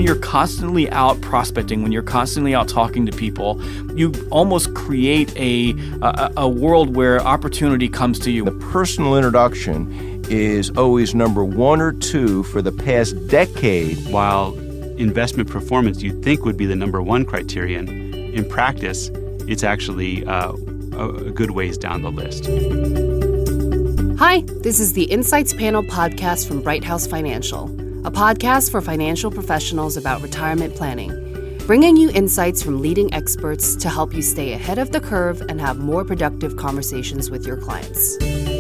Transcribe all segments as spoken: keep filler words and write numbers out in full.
you're constantly out prospecting, when you're constantly out talking to people, you almost create a, a, a world where opportunity comes to you. The personal introduction is always number one or two for the past decade. While investment performance you'd think would be the number one criterion, in practice, it's actually uh, a good ways down the list. Hi, this is the Insights Panel podcast from Bright House Financial, a podcast for financial professionals about retirement planning, bringing you insights from leading experts to help you stay ahead of the curve and have more productive conversations with your clients.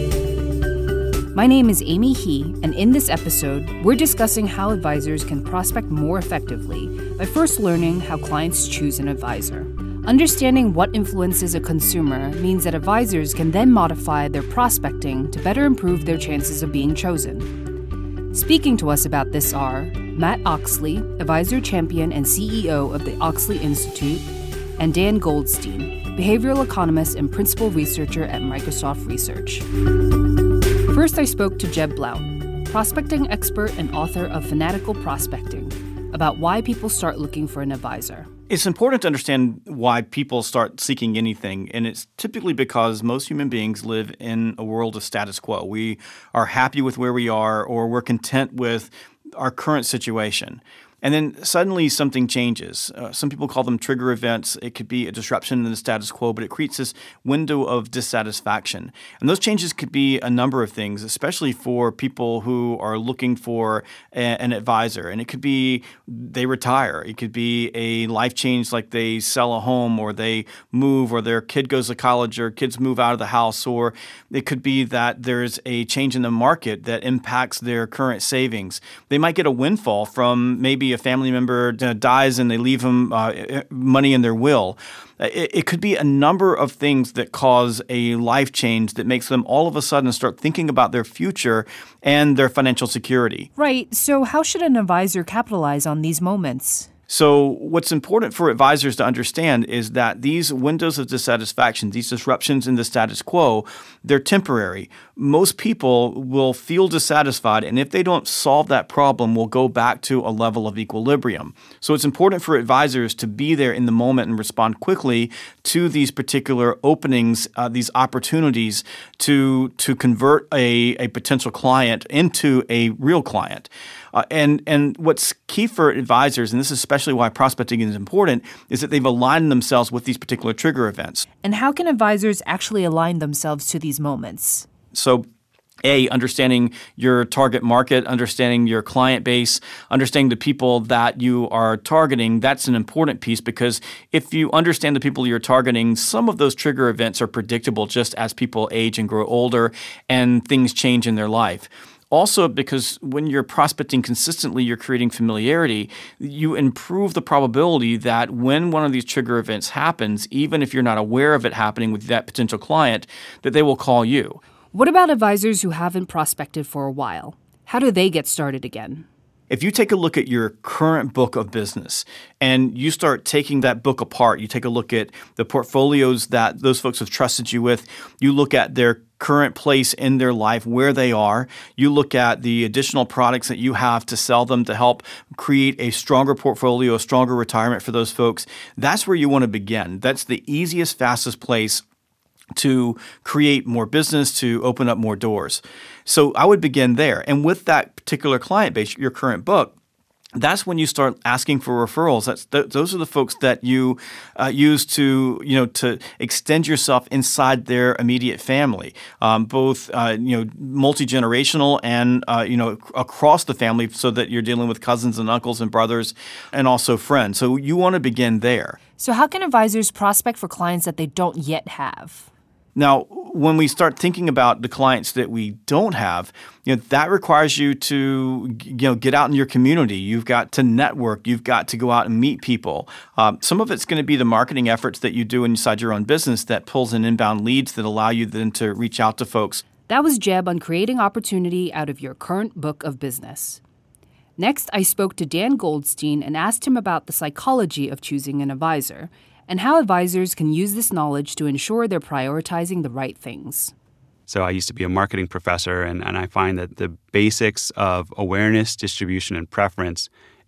My name is Amy He, and in this episode, we're discussing how advisors can prospect more effectively by first learning how clients choose an advisor. Understanding what influences a consumer means that advisors can then modify their prospecting to better improve their chances of being chosen. Speaking to us about this are Matt Oxley, advisor champion and C E O of the Oxley Institute, and Dan Goldstein, behavioral economist and principal researcher at Microsoft Research. First, I spoke to Jeb Blount, prospecting expert and author of Fanatical Prospecting, about why people start looking for an advisor. It's important to understand why people start seeking anything, and it's typically because most human beings live in a world of status quo. We are happy with where we are, or we're content with our current situation. And then suddenly something changes. Uh, some people call them trigger events. It could be a disruption in the status quo, but it creates this window of dissatisfaction. And those changes could be a number of things, especially for people who are looking for a, an advisor. And it could be they retire. It could be a life change, like they sell a home, or they move, or their kid goes to college, or kids move out of the house. Or it could be that there's a change in the market that impacts their current savings. They might get a windfall from maybe a family member dies and they leave them uh, money in their will. It, it could be a number of things that cause a life change that makes them all of a sudden start thinking about their future and their financial security. Right. So how should an advisor capitalize on these moments? So what's important for advisors to understand is that these windows of dissatisfaction, these disruptions in the status quo, they're temporary. Most people will feel dissatisfied, and if they don't solve that problem, will go back to a level of equilibrium. So it's important for advisors to be there in the moment and respond quickly to these particular openings, uh, these opportunities to, to convert a, a potential client into a real client. Uh, and and what's key for advisors, and this is especially why prospecting is important, is that they've aligned themselves with these particular trigger events. And how can advisors actually align themselves to these moments? So, A, understanding your target market, understanding your client base, understanding the people that you are targeting, that's an important piece, because if you understand the people you're targeting, some of those trigger events are predictable just as people age and grow older and things change in their life. Also, because when you're prospecting consistently, you're creating familiarity, you improve the probability that when one of these trigger events happens, even if you're not aware of it happening with that potential client, that they will call you. What about advisors who haven't prospected for a while? How do they get started again? If you take a look at your current book of business and you start taking that book apart, you take a look at the portfolios that those folks have trusted you with, you look at their current place in their life, where they are, you look at the additional products that you have to sell them to help create a stronger portfolio, a stronger retirement for those folks, that's where you want to begin. That's the easiest, fastest place to create more business, to open up more doors. So I would begin there. And with that particular client base, your current book, that's when you start asking for referrals. That's th- those are the folks that you uh, use to you know to extend yourself inside their immediate family, um, both uh, you know multi-generational and uh, you know across the family, so that you're dealing with cousins and uncles and brothers, and also friends. So you want to begin there. So how can advisors prospect for clients that they don't yet have? Now, when we start thinking about the clients that we don't have, you know, that requires you to, you know, get out in your community. You've got to network. You've got to go out and meet people. Um, some of it's going to be the marketing efforts that you do inside your own business that pulls in inbound leads that allow you then to reach out to folks. That was Jeb on creating opportunity out of your current book of business. Next, I spoke to Dan Goldstein and asked him about the psychology of choosing an advisor and how advisors can use this knowledge to ensure they're prioritizing the right things. So I used to be a marketing professor, and, and I find that the basics of awareness, distribution, and preference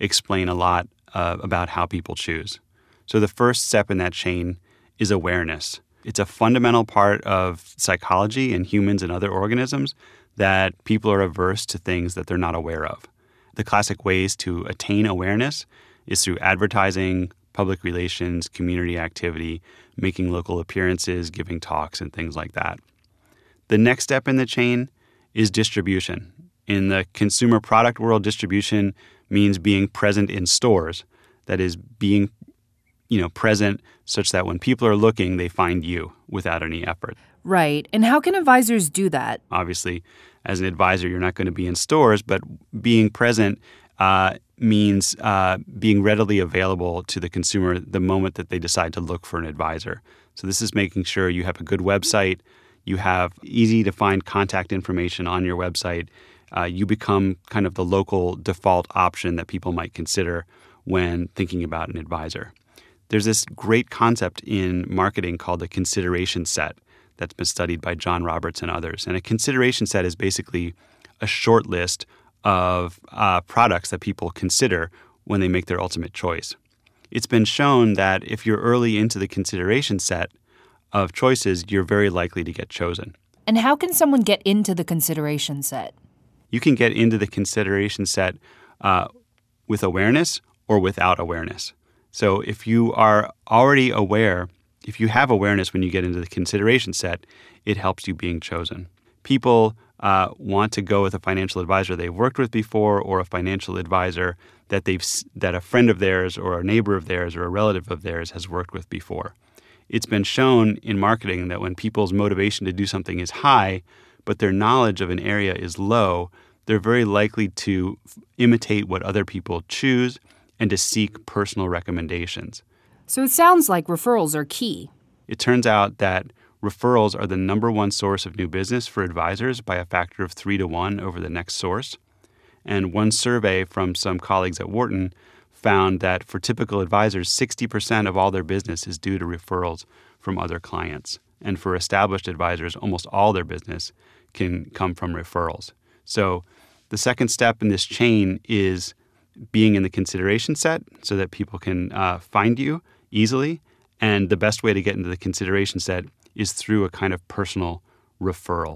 explain a lot uh, about how people choose. So the first step in that chain is awareness. It's a fundamental part of psychology and humans and other organisms that people are averse to things that they're not aware of. The classic ways to attain awareness is through advertising, public relations, community activity, making local appearances, giving talks, and things like that. The next step in the chain is distribution. In the consumer product world, distribution means being present in stores. That is, being you know, present such that when people are looking, they find you without any effort. Right. And how can advisors do that? Obviously, as an advisor, you're not going to be in stores, but being present uh, means uh, being readily available to the consumer the moment that they decide to look for an advisor. So this is making sure you have a good website, you have easy-to-find contact information on your website. Uh, you become kind of the local default option that people might consider when thinking about an advisor. There's this great concept in marketing called the consideration set that's been studied by John Roberts and others. And a consideration set is basically a short list of uh, products that people consider when they make their ultimate choice. It's been shown that if you're early into the consideration set of choices, you're very likely to get chosen. And how can someone get into the consideration set? You can get into the consideration set uh, with awareness or without awareness. So if you are already aware, if you have awareness when you get into the consideration set, it helps you being chosen. People uh, want to go with a financial advisor they've worked with before, or a financial advisor that they've that a friend of theirs or a neighbor of theirs or a relative of theirs has worked with before. It's been shown in marketing that when people's motivation to do something is high, but their knowledge of an area is low, they're very likely to imitate what other people choose and to seek personal recommendations. So it sounds like referrals are key. It turns out that referrals are the number one source of new business for advisors by a factor of three to one over the next source. And one survey from some colleagues at Wharton found that for typical advisors, sixty percent of all their business is due to referrals from other clients. And for established advisors, almost all their business can come from referrals. So the second step in this chain is being in the consideration set so that people can uh, find you easily. And the best way to get into the consideration set is through a kind of personal referral.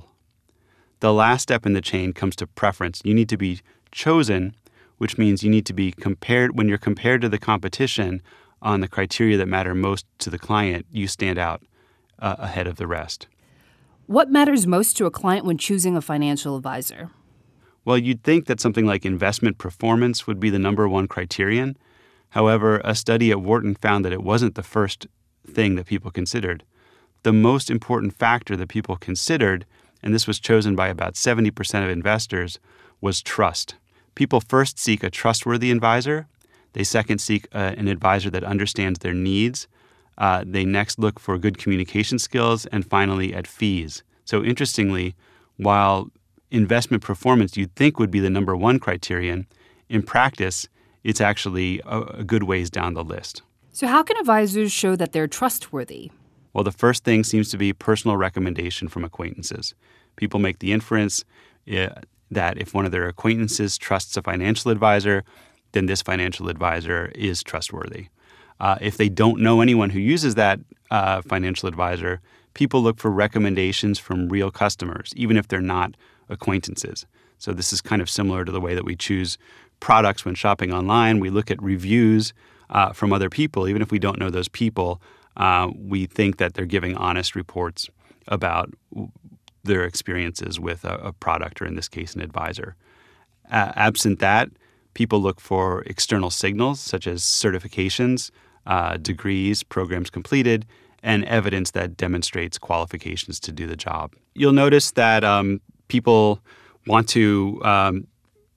The last step in the chain comes to preference. You need to be chosen, which means you need to be compared. When you're compared to the competition on the criteria that matter most to the client, you stand out uh, ahead of the rest. What matters most to a client when choosing a financial advisor? Well, you'd think that something like investment performance would be the number one criterion. However, a study at Wharton found that it wasn't the first thing that people considered. The most important factor that people considered, and this was chosen by about seventy percent of investors, was trust. People first seek a trustworthy advisor. They second seek uh, an advisor that understands their needs. Uh, they next look for good communication skills, and finally at fees. So interestingly, while investment performance you'd think would be the number one criterion, in practice, it's actually a, a good ways down the list. So how can advisors show that they're trustworthy? Well, the first thing seems to be personal recommendation from acquaintances. People make the inference uh, that if one of their acquaintances trusts a financial advisor, then this financial advisor is trustworthy. Uh, if they don't know anyone who uses that uh, financial advisor, people look for recommendations from real customers, even if they're not acquaintances. So this is kind of similar to the way that we choose products when shopping online. We look at reviews uh, from other people. Even if we don't know those people, uh, we think that they're giving honest reports about their experiences with a, a product, or in this case, an advisor. Uh, absent that, people look for external signals such as certifications, uh, degrees, programs completed, and evidence that demonstrates qualifications to do the job. You'll notice that um, people want to um,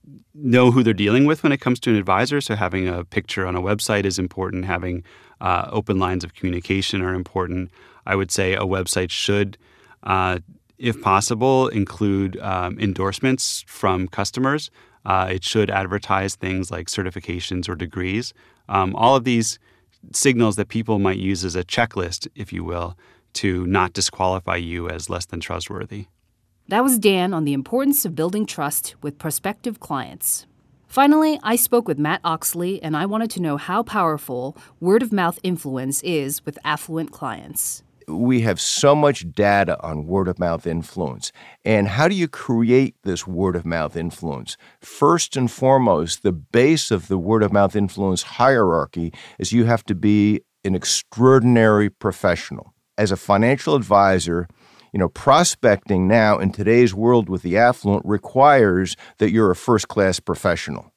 know who they're dealing with when it comes to an advisor. So having a picture on a website is important. Having uh, open lines of communication are important. I would say a website should, uh, if possible, include um, endorsements from customers. Uh, it should advertise things like certifications or degrees. Um, all of these signals that people might use as a checklist, if you will, to not disqualify you as less than trustworthy. That was Dan on the importance of building trust with prospective clients. Finally, I spoke with Matt Oxley, and I wanted to know how powerful word-of-mouth influence is with affluent clients. We have so much data on word-of-mouth influence. And how do you create this word-of-mouth influence? First and foremost, the base of the word-of-mouth influence hierarchy is you have to be an extraordinary professional. As a financial advisor, you know, prospecting now in today's world with the affluent requires that you're a first-class professional.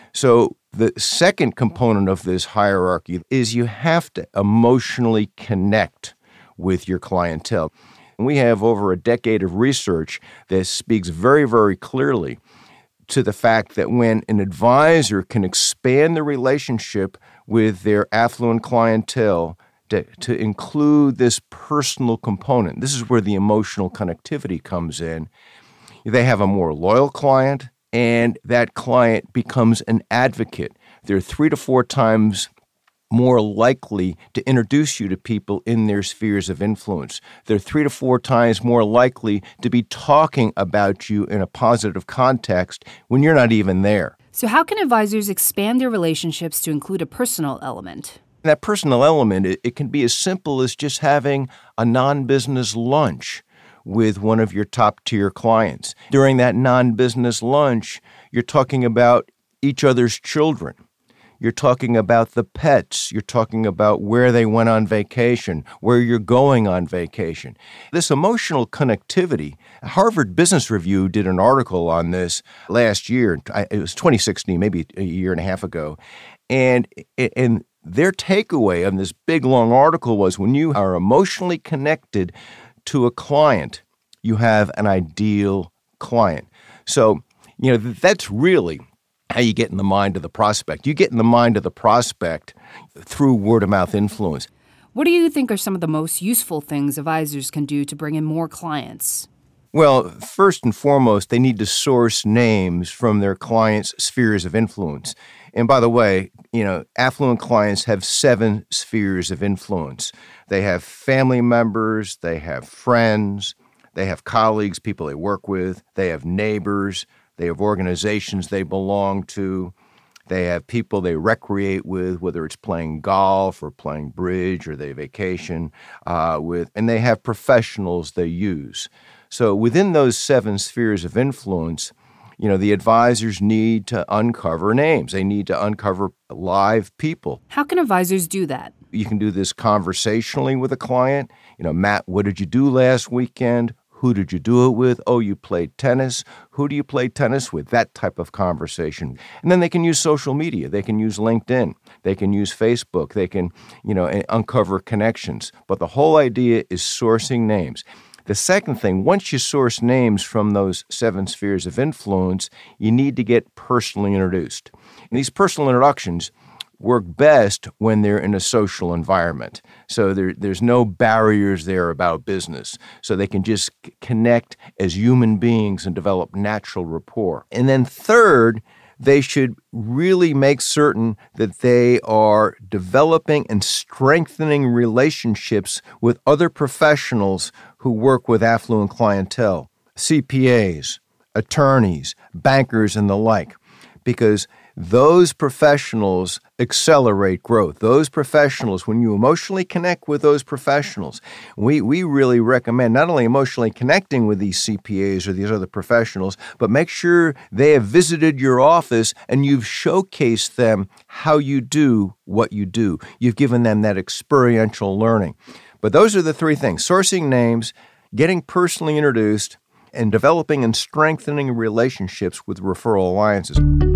So the second component of this hierarchy is you have to emotionally connect with your clientele. And we have over a decade of research that speaks very, very clearly to the fact that when an advisor can expand the relationship with their affluent clientele to, to include this personal component, this is where the emotional connectivity comes in. They have a more loyal client, and that client becomes an advocate. They're three to four times more likely to introduce you to people in their spheres of influence. They're three to four times more likely to be talking about you in a positive context when you're not even there. So how can advisors expand their relationships to include a personal element? That personal element, it, it can be as simple as just having a non-business lunch with one of your top-tier clients. During that non-business lunch, you're talking about each other's children. You're talking about the pets. You're talking about where they went on vacation, where you're going on vacation. This emotional connectivity, Harvard Business Review did an article on this last year. It was twenty sixteen, maybe a year and a half ago. And, and their takeaway on this big, long article was when you are emotionally connected to a client, you have an ideal client. So, you know, that's really how you get in the mind of the prospect. You get in the mind of the prospect through word-of-mouth influence. What do you think are some of the most useful things advisors can do to bring in more clients? Well, first and foremost, they need to source names from their clients' spheres of influence. And by the way, you know, affluent clients have seven spheres of influence. They have family members, they have friends, they have colleagues, people they work with, they have neighbors, they have organizations they belong to. They have people they recreate with, whether it's playing golf or playing bridge or they vacation uh, with. And they have professionals they use. So within those seven spheres of influence, you know, the advisors need to uncover names. They need to uncover live people. How can advisors do that? You can do this conversationally with a client. You know, Matt, what did you do last weekend? Who did you do it with? Oh, you played tennis. Who do you play tennis with? That type of conversation. And then they can use social media. They can use LinkedIn. They can use Facebook. They can, you know, uncover connections. But the whole idea is sourcing names. The second thing, once you source names from those seven spheres of influence, you need to get personally introduced. And these personal introductions work best when they're in a social environment. So there, there's no barriers there about business. So they can just c- connect as human beings and develop natural rapport. And then third, they should really make certain that they are developing and strengthening relationships with other professionals who work with affluent clientele, C P As, attorneys, bankers, and the like, because those professionals accelerate growth. Those professionals, when you emotionally connect with those professionals, we, we really recommend not only emotionally connecting with these C P As or these other professionals, but make sure they have visited your office and you've showcased them how you do what you do. You've given them that experiential learning. But those are the three things: sourcing names, getting personally introduced, and developing and strengthening relationships with referral alliances.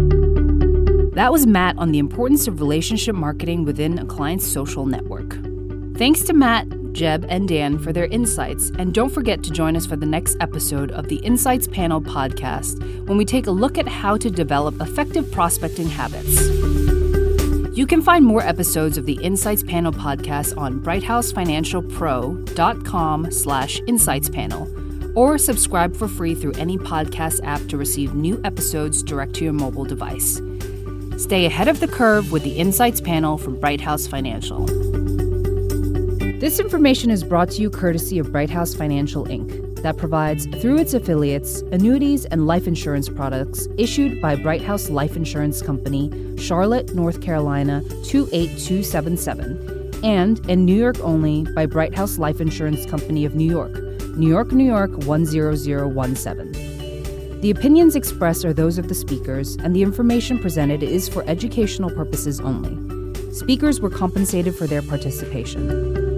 That was Matt on the importance of relationship marketing within a client's social network. Thanks to Matt, Jeb, and Dan for their insights, and don't forget to join us for the next episode of the Insights Panel podcast when we take a look at how to develop effective prospecting habits. You can find more episodes of the Insights Panel podcast on brighthousefinancialpro.com slash insightspanel or subscribe for free through any podcast app to receive new episodes direct to your mobile device. Stay ahead of the curve with the Insights Panel from Bright House Financial. This information is brought to you courtesy of Bright House Financial, Incorporated. that provides, through its affiliates, annuities and life insurance products issued by Bright House Life Insurance Company, Charlotte, North Carolina two eight two seven seven, and in New York only by Bright House Life Insurance Company of New York, New York, New York one zero zero one seven. The opinions expressed are those of the speakers, and the information presented is for educational purposes only. Speakers were compensated for their participation.